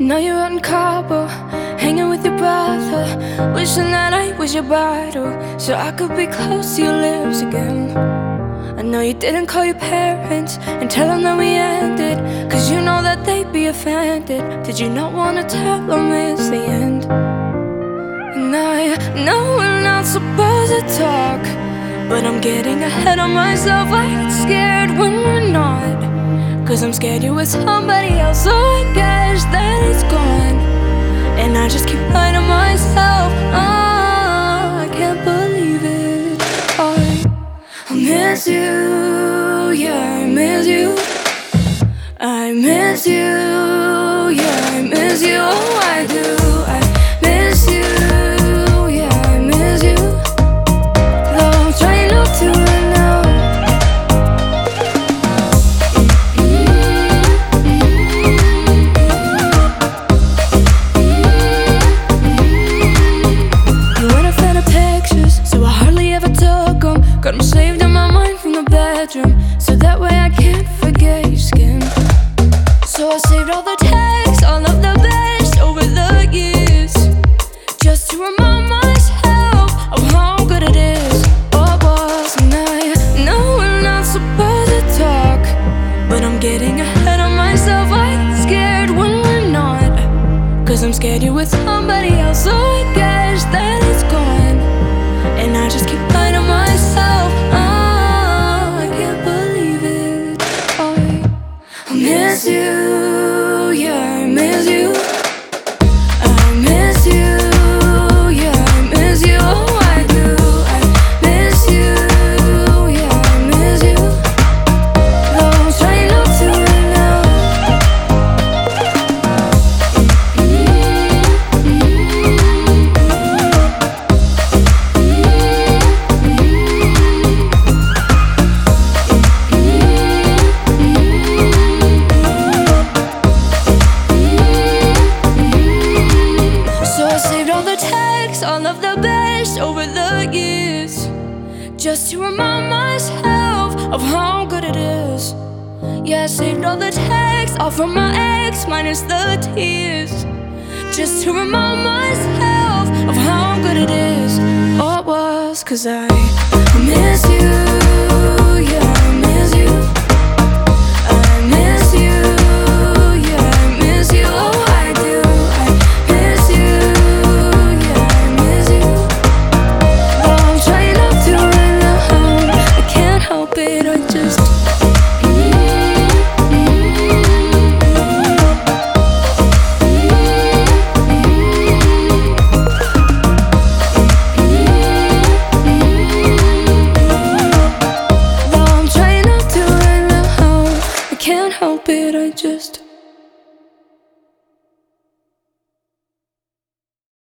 Now you're out in Cabo, hanging with your brother, wishing that I was your bridal, so I could be close to your lips again. I know you didn't call your parents and tell them that we ended, cause you know that they'd be offended. Did you not wanna tell them it's the end? And I know we're not supposed to talk, but I'm getting ahead of myself. I get scared when we're not, cause I'm scared you're with somebody else. So I guess that it's gone, and I just keep lying to myself. I can't believe it. I miss you, yeah, I miss you. I miss you, yeah, I miss you. Oh, I do. I miss you, yeah, I miss you. Though I'm trying not to right now. You weren't a fan of pictures, so I hardly ever took them. Got them saved in my mind from the bedroom, so that way I can't forget your skin. So I saved all the texts, all of the best over the years, just to remind myself of how good it is. Oh, was. And I know we're not supposed to talk, but I'm getting ahead of myself. I get scared when we're not, cause I'm scared you're with somebody else. So I guess that it's gone, and I just keep lying to myself. I can't believe it. I miss you, yeah, I miss you. I miss you, yeah, I miss you. Oh, I do. I miss you, yeah, I miss you. Though I'm trying not to right now. So I saved all the texts, all of the best over the years, just to remind myself of how good it is. Yeah, I saved all the texts, all from my ex, minus the tears, just to remind myself of how good it is. Oh, it was, cause I miss you.